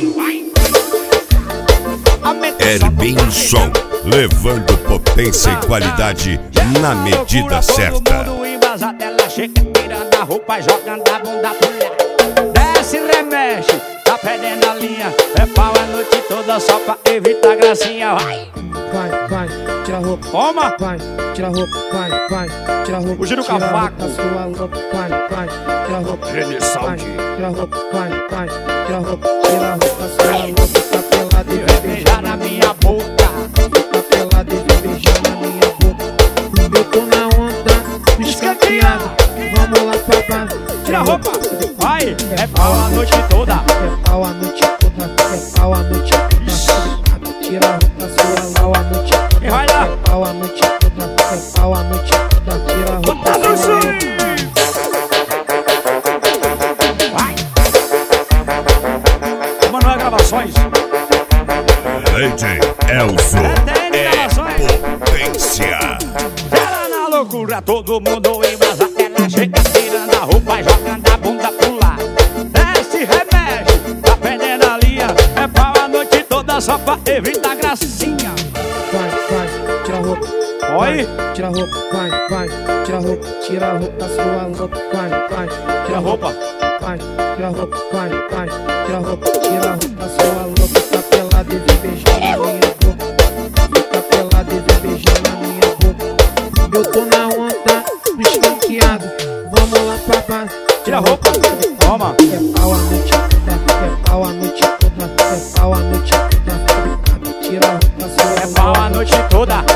Herbinho Som, levando potência e qualidade na medida certa. Todo mundo embasado, ela chega tirando a roupa, jogando a bunda pro lado. Desce, remexe, tá perdendo a linha. É pau a noite toda só pra evitar gracinha. Vai, vai, tira a roupa. toma, Vai, tira a roupa, vai, tira a roupa. O Giro Cavaco. Sua louca, vai, tira a roupa. Ele salve. Tira a roupa, vai, tira a roupa. Tira a roupa, sua louca, tá pelada e vai beijar na minha boca. Tá pelada e vai beijar na minha boca. Eu tô na onda, escanteado. Vamos lá pra baixo. Tira a roupa, vai, é pau a noite toda. É pau a noite toda, é pau a noite toda. Tira a roupa, sua louca, a noite toda. E vai lá. É pau a noite toda, é pau a noite toda. Tira a roupa, sua louca. Vai. Manoel Gravações. DJ Elson é potência. Ela na loucura, todo mundo embrasa. Ela chega tirando a roupa, jogando a bunda pro lado. Desce, remexe, tá perdendo a linha. É pau a noite toda só pra evitar gracinha. Vai, tira a roupa. Oi? Tira a roupa, vai, tira a roupa. Tira a roupa, sua louca, vai, Tira a roupa. Vai, tira a roupa, vai, tira a roupa. Tira a roupa, sua louca, tá pelada e vem beijar na minha boca. Tá pelada e vem beijar na minha boca. Eu tô na onda, escanteado. Vamos lá pra baixo. Tira a roupa, toma. É pau a noite toda, é pau a noite toda, é pau a noite toda. Tira a roupa, sua É pau a noite toda.